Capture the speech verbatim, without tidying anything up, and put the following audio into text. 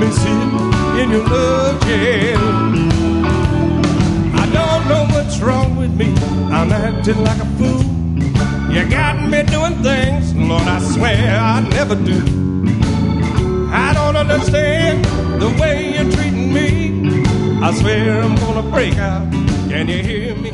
me sit in your love chair. I don't know what's wrong with me, I'm acting like a fool. You got me doing things, Lord, I swear I'd never do. I don't understand the way you're treating me. I swear I'm gonna break out. Can you hear me